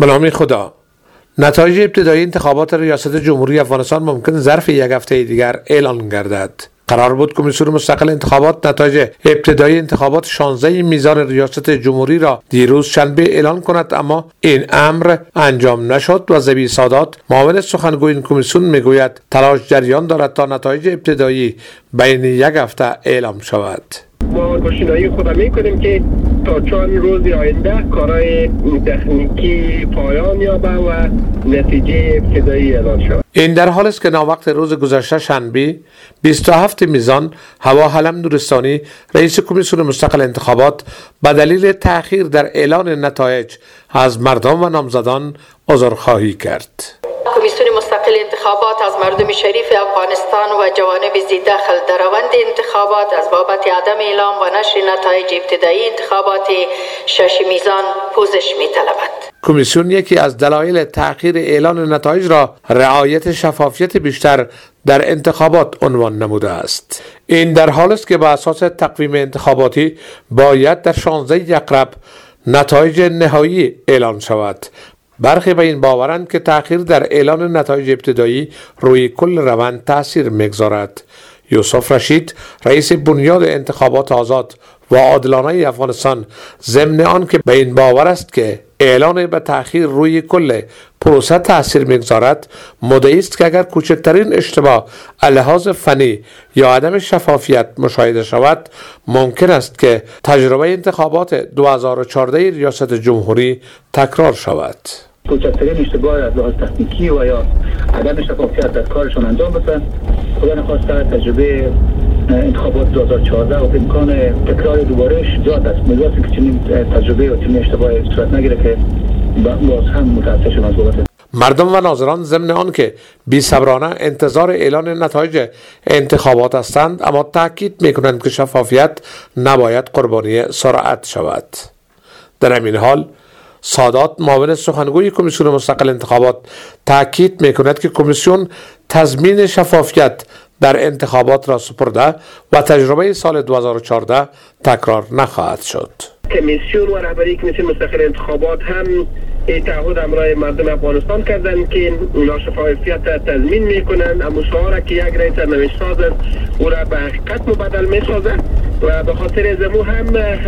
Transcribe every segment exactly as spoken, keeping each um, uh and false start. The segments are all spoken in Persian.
به نام خدا. نتایج ابتدایی انتخابات ریاست جمهوری افغانستان ممکن ظرف یک هفته دیگر اعلان گردد. قرار بود کمیسیون مستقل انتخابات نتایج ابتدایی انتخابات شانزده میزان ریاست جمهوری را دیروز شنبه اعلان کند، اما این امر انجام نشد و ضبی سادات معاون سخنگوی این کمیسیون میگوید تلاش جریان دارد تا نتایج ابتدایی بین یک هفته اعلام شود. ما گشنایی خود میکنیم که تا چند روز آینده کارهای تکنیکی پایان یابه و نتیجه ابتدایی اعلان شود. این در حال است که ناوقت روز گذشته شنبه بیست و هفتم میزان هوا حلم نورستانی رئیس کمیسیون مستقل انتخابات به دلیل تأخیر در اعلان نتایج از مردم و نامزدان عذرخواهی کرد. کمیسیون مستقل انتخابات از مردم شریف افغانستان و جوانب ذی‌دخل در روند انتخابات از بابت عدم اعلام و نشر نتایج ابتدایی انتخابات شش میزان پوزش می‌طلبد. کمیسیون یکی از دلایل تأخیر اعلان نتایج را رعایت شفافیت بیشتر در انتخابات عنوان نموده است. این در حال است که بر اساس تقویم انتخاباتی باید در شانزده یقرب نتایج نهایی اعلان شود. برخی به این باورند که تأخیر در اعلان نتایج ابتدایی روی کل روند تأثیر می‌گذارد. یوسف رشید رئیس بنیاد انتخابات آزاد و عادلانه افغانستان ضمن آن که به این باور است که اعلان به تأخیر روی کل پروسه تأثیر می‌گذارد، مدعی است که اگر کوچکترین اشتباه لحاظ فنی یا عدم شفافیت مشاهده شود، ممکن است که تجربه انتخابات دو هزار و چهارده ریاست جمهوری تکرار شود. کوچکترین اشتباه از لحاظ تکنیکی و یا عدم شفافیت در کارشون انجام بده، خدا نخواسته تجربه انتخابات دو هزار و چهارده و امکان تکرار دوبارهش زیاد است. امیدوارم که چنین تجربه و چنین اشتباهی صورت نگیره که باز هم متاسف شدم از بابت. مردم و ناظران ضمن آن که بی‌صبرانه انتظار اعلان نتایج انتخابات هستند، اما تاکید می‌کنند که شفافیت نباید قربانی سرعت شود. در همین حال سادات معاون سخنگوی کمیسیون مستقل انتخابات تاکید می‌کند که کمیسیون تضمین شفافیت در انتخابات را سپرده و تجربه سال دو هزار و چهارده تکرار نخواهد شد. کمیسیون و رهبری کمیسیون مستقل انتخابات هم این تعهد همراه مردم افغانستان کردند که شفافیت تضمین میکنند. اما شعار که یک رئیس سرنوشت ساز است او را به حقیقت مبدل میسازد و به خاطر ازمو هم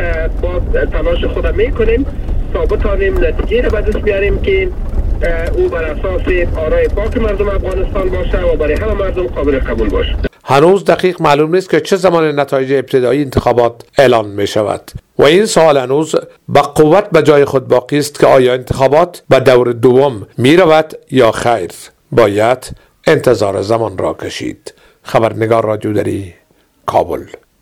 با تلاش خود میکنیم تا بتانیم نتیجه را به دست بیاریم که او بر اساس آرای پاک مردم افغانستان باشه و برای همه مردم قابل قبول باشه. هنوز دقیق معلوم نیست که چه زمان نتایج ابتدایی انتخابات اعلان می شود و این سوال هنوز با قوت به جای خود باقی است که آیا انتخابات به دور دوم می رود یا خیر. باید انتظار زمان را کشید. خبرنگار رادیو دری، کابل.